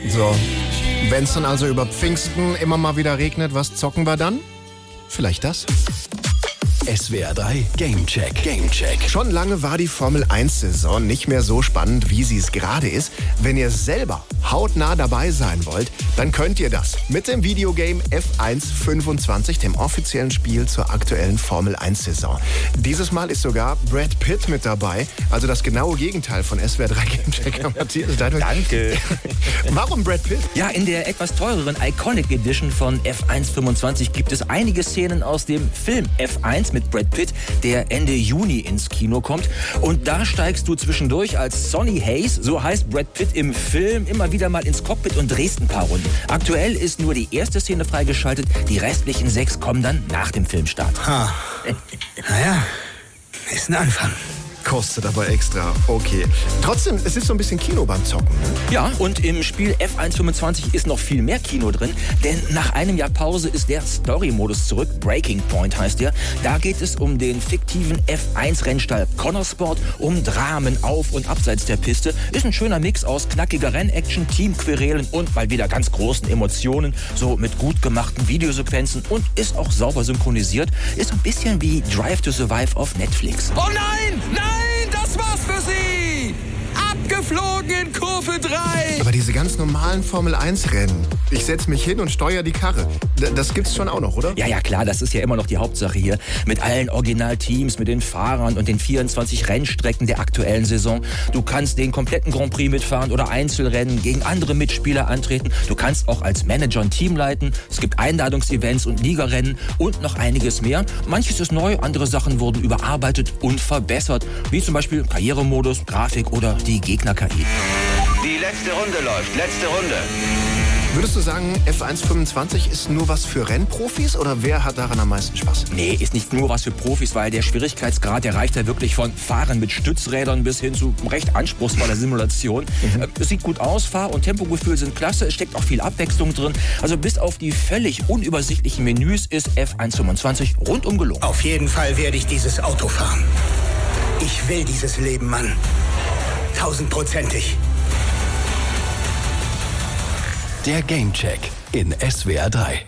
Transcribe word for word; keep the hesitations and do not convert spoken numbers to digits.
So, wenn es dann also über Pfingsten immer mal wieder regnet, was zocken wir dann? Vielleicht das? S W R drei Gamecheck. Gamecheck. Schon lange war die Formel eins Saison nicht mehr so spannend, wie sie es gerade ist. Wenn ihr selber hautnah dabei sein wollt, dann könnt ihr das mit dem Videogame F eins fünfundzwanzig, dem offiziellen Spiel zur aktuellen Formel eins Saison. Dieses Mal ist sogar Brad Pitt mit dabei, also das genaue Gegenteil von S W R drei Gamecheck. Matthias, Danke. Warum Brad Pitt? Ja, in der etwas teureren Iconic Edition von F eins fünfundzwanzig gibt es einige Szenen aus dem Film F eins mit Brad Pitt, der Ende Juni ins Kino kommt. Und da steigst du zwischendurch als Sonny Hayes, so heißt Brad Pitt im Film, immer wieder mal ins Cockpit und drehst ein paar Runden. Aktuell ist nur die erste Szene freigeschaltet, die restlichen sechs kommen dann nach dem Filmstart. Ha. Naja, ist ein Anfang. Kostet aber extra. Okay. Trotzdem, es ist so ein bisschen Kino beim Zocken. Ne? Ja, und im Spiel F eins fünfundzwanzig ist noch viel mehr Kino drin, denn nach einem Jahr Pause ist der Story-Modus zurück. Breaking Point heißt der. Da geht es um den fiktiven F eins Rennstall Connorsport, um Dramen auf und abseits der Piste. Ist ein schöner Mix aus knackiger Rennaction, Teamquerelen und mal wieder ganz großen Emotionen, so mit gut gemachten Videosequenzen und ist auch sauber synchronisiert. Ist ein bisschen wie Drive to Survive auf Netflix. Oh nein, nein! Das war's für Sie! Abgeflogen in Kurve drei! Aber diese ganz normalen Formel eins Rennen, ich setze mich hin und steuere die Karre, D- das gibt's schon auch noch, oder? Ja, ja, klar, das ist ja immer noch die Hauptsache hier. Mit allen Originalteams, mit den Fahrern und den vierundzwanzig Rennstrecken der aktuellen Saison. Du kannst den kompletten Grand Prix mitfahren oder Einzelrennen, gegen andere Mitspieler antreten. Du kannst auch als Manager ein Team leiten. Es gibt Einladungsevents und Ligarennen und noch einiges mehr. Manches ist neu, andere Sachen wurden überarbeitet und verbessert. Wie zum Beispiel Karrieremodus, Grafik oder die Gegner-K I. Die letzte Runde läuft, letzte Runde. Würdest du sagen, F eins fünfundzwanzig ist nur was für Rennprofis oder wer hat daran am meisten Spaß? Nee, ist nicht nur was für Profis, weil der Schwierigkeitsgrad, der reicht ja wirklich von Fahren mit Stützrädern bis hin zu recht anspruchsvoller Simulation. Mhm. Es sieht gut aus, Fahr- und Tempogefühl sind klasse, es steckt auch viel Abwechslung drin. Also bis auf die völlig unübersichtlichen Menüs ist F eins fünfundzwanzig rundum gelungen. Auf jeden Fall werde ich dieses Auto fahren. Ich will dieses Leben, Mann. Tausendprozentig. Der Gamecheck in S W R drei.